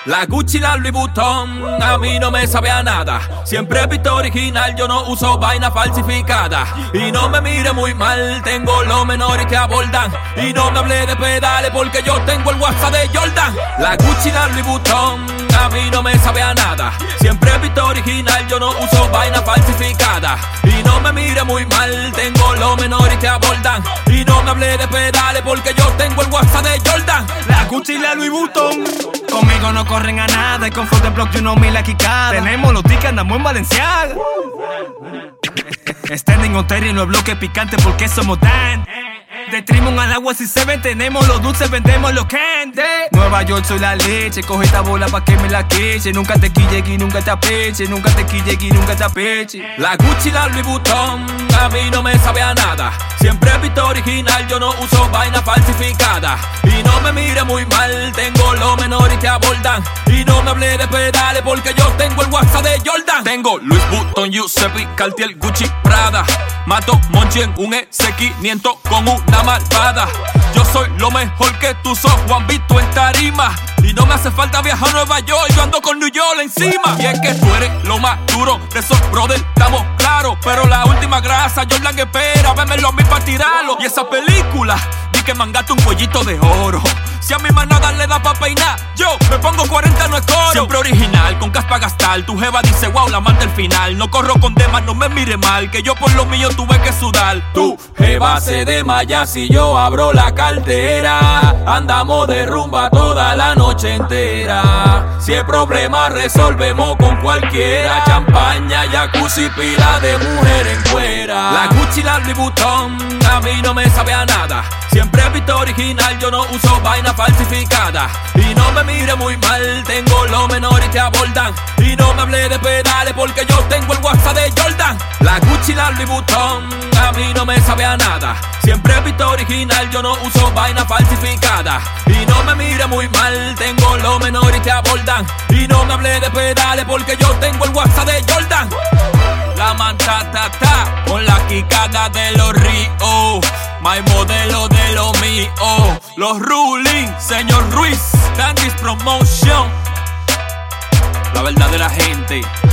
La Gucci, la Louis Vuitton, a mí no me sabe a nada. Siempre he visto original, yo no uso vaina falsificada. Y no me mire muy mal, tengo los menores que abordan. Y no me hable de pedales porque yo tengo el WhatsApp de Jordan. La Gucci, la Louis Vuitton, a mí no me sabe a nada. Siempre he visto original, yo no uso vaina falsificada. Y no me mire muy mal, tengo los menores que abordan. Y no me hable de pedales porque yo tengo el WhatsApp de Jordan. La Gucci y la Louis Vuitton, conmigo no corren a nada. Y con Full the Block you know me la quicada. Tenemos los tickets, andamos en Valenciaga. Standing on Terry, no es bloque picante porque somos Dan. De Trimon al agua si se ven, tenemos los dulces, vendemos los candy. Nueva York soy la leche, coge esta bola pa' que me la queche. Nunca te quille y nunca te apeche, nunca te quille y nunca te apeche. La Gucci, la Louis Vuitton, a mí no me sabe a nada. Siempre he visto original, yo no uso vaina falsificada. Y no me mire muy mal, tengo los menores que abordan. Y no me hable de pedales porque yo tengo el WhatsApp de Jordan. Tengo Louis Vuitton, Giuseppe, Cartier, Gucci, Prada. Mato Monchi en un S500 con una malvada. Yo soy lo mejor que tú sos, Juan Vito en tarima. Y no me hace falta viajar a Nueva York, yo ando con New York encima. Y es que tú eres lo más duro de esos brothers, estamos claros. Pero la última grasa, Jordan espera, vémelo a mí pa' tirarlo. Y esa película, di que mangaste un cuellito de oro. Si a mi manada le da pa' peinar, yo me pongo 40, no es coro. Siempre original, con caspa gastar. Tu jeva dice, wow, la manda al final. No corro con demás, no me mire mal, que yo por lo mío tuve que sudar. Tu jeva se desmaya si yo abro la cartera. Andamos de rumba toda la noche entera. Si el problema resolvemos con cualquiera. Champaña, jacuzzi, pila de mujer en cuera. La Gucci, la Louis Vuitton, a mí no me sabe a nada. Siempre he visto original, yo no uso vaina falsificada. Y no me mire muy mal, tengo los menores que abordan. Y no me hable de pedales porque yo tengo el WhatsApp de Jordan. La Gucci, la Louis Vuitton, a mí no me sabe a nada. Siempre he visto original, yo no uso vaina falsificada. Y no me mire muy mal, tengo los menores que abordan. Y no me hable de pedales porque yo tengo el WhatsApp de Jordan. La mantata con la quicada de los ríos. My modelo de lo mío. Los ruling, señor Ruiz, Dandy's Promotion. La verdadera gente.